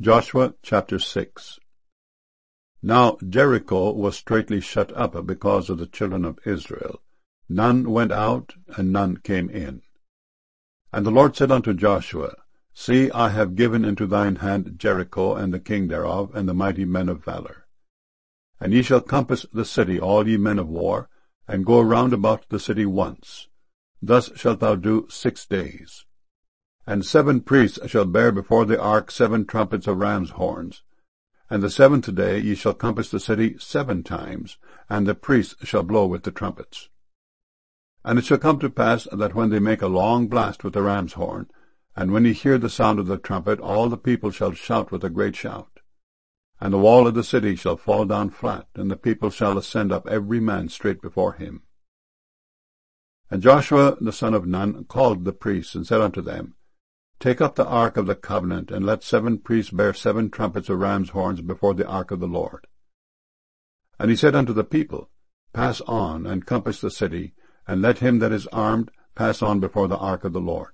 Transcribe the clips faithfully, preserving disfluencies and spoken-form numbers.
Joshua chapter six. Now Jericho was straitly shut up because of the children of Israel. None went out, and none came in. And the Lord said unto Joshua, See, I have given into thine hand Jericho, and the king thereof, and the mighty men of valor. And ye shall compass the city, all ye men of war, and go round about the city once. Thus shalt thou do six days. And seven priests shall bear before the ark seven trumpets of ram's horns. And the seventh day ye shall compass the city seven times, and the priests shall blow with the trumpets. And it shall come to pass that when they make a long blast with the ram's horn, and when ye hear the sound of the trumpet, all the people shall shout with a great shout. And the wall of the city shall fall down flat, and the people shall ascend up every man straight before him. And Joshua the son of Nun called the priests, and said unto them, Take up the ark of the covenant, and let seven priests bear seven trumpets of ram's horns before the ark of the Lord. And he said unto the people, Pass on, and compass the city, and let him that is armed pass on before the ark of the Lord.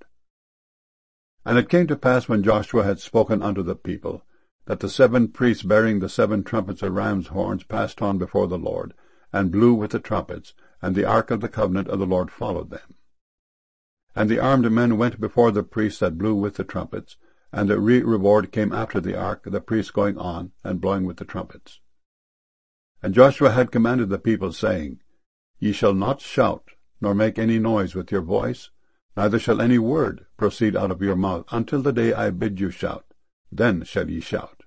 And it came to pass, when Joshua had spoken unto the people, that the seven priests bearing the seven trumpets of ram's horns passed on before the Lord, and blew with the trumpets, and the ark of the covenant of the Lord followed them. And the armed men went before the priests that blew with the trumpets, and the re-reward came after the ark, the priests going on, and blowing with the trumpets. And Joshua had commanded the people, saying, Ye shall not shout, nor make any noise with your voice, neither shall any word proceed out of your mouth, until the day I bid you shout. Then shall ye shout.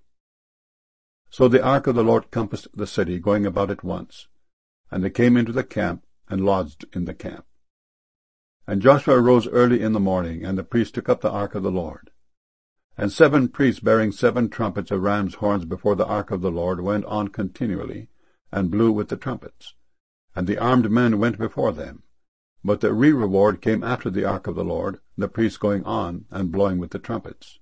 So the ark of the Lord compassed the city, going about it once. And they came into the camp, and lodged in the camp. And Joshua arose early in the morning, and the priests took up the ark of the Lord. And seven priests bearing seven trumpets of ram's horns before the ark of the Lord went on continually, and blew with the trumpets. And the armed men went before them. But the re-reward came after the ark of the Lord, the priests going on, and blowing with the trumpets.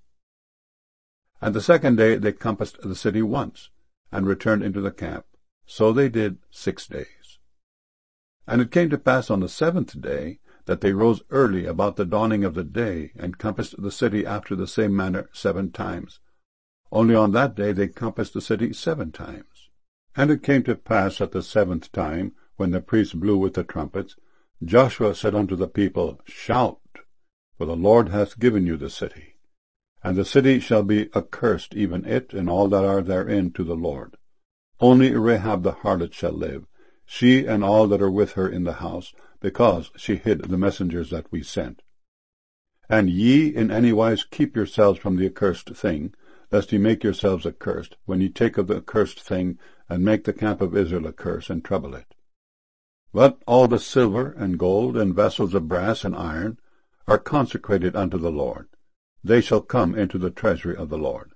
And the second day they compassed the city once, and returned into the camp. So they did six days. And it came to pass on the seventh day, that they rose early about the dawning of the day, and compassed the city after the same manner seven times. Only on that day they compassed the city seven times. And it came to pass at the seventh time, when the priests blew with the trumpets, Joshua said unto the people, Shout, for the Lord hath given you the city. And the city shall be accursed, even it, and all that are therein, to the Lord. Only Rahab the harlot shall live, she and all that are with her in the house, because she hid the messengers that we sent. And ye in any wise keep yourselves from the accursed thing, lest ye make yourselves accursed, when ye take of the accursed thing, and make the camp of Israel a curse, and trouble it. But all the silver and gold, and vessels of brass and iron, are consecrated unto the Lord. They shall come into the treasury of the Lord.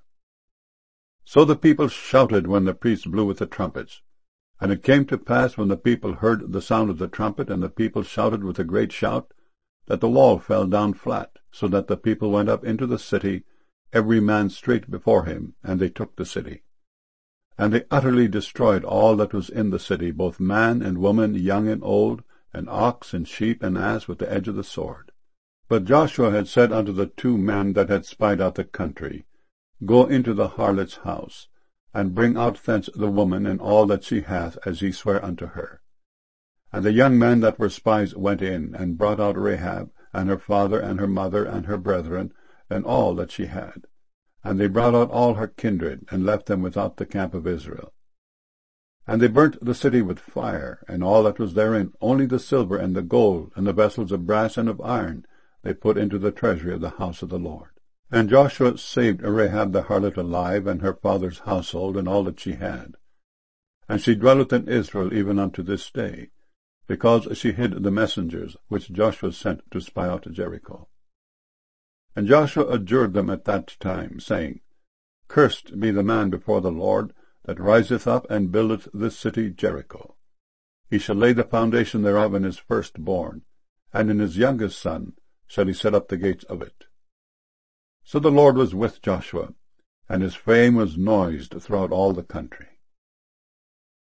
So the people shouted when the priests blew with the trumpets. And it came to pass, when the people heard the sound of the trumpet, and the people shouted with a great shout, that the wall fell down flat, so that the people went up into the city, every man straight before him, and they took the city. And they utterly destroyed all that was in the city, both man and woman, young and old, and ox and sheep and ass, with the edge of the sword. But Joshua had said unto the two men that had spied out the country, Go into the harlot's house, and bring out thence the woman and all that she hath, as ye swear unto her. And the young men that were spies went in, and brought out Rahab, and her father, and her mother, and her brethren, and all that she had. And they brought out all her kindred, and left them without the camp of Israel. And they burnt the city with fire, and all that was therein, only the silver and the gold, and the vessels of brass and of iron, they put into the treasury of the house of the Lord. And Joshua saved Rahab the harlot alive, and her father's household, and all that she had. And she dwelleth in Israel even unto this day, because she hid the messengers which Joshua sent to spy out Jericho. And Joshua adjured them at that time, saying, Cursed be the man before the Lord, that riseth up and buildeth this city Jericho. He shall lay the foundation thereof in his firstborn, and in his youngest son shall he set up the gates of it. So the Lord was with Joshua, and his fame was noised throughout all the country.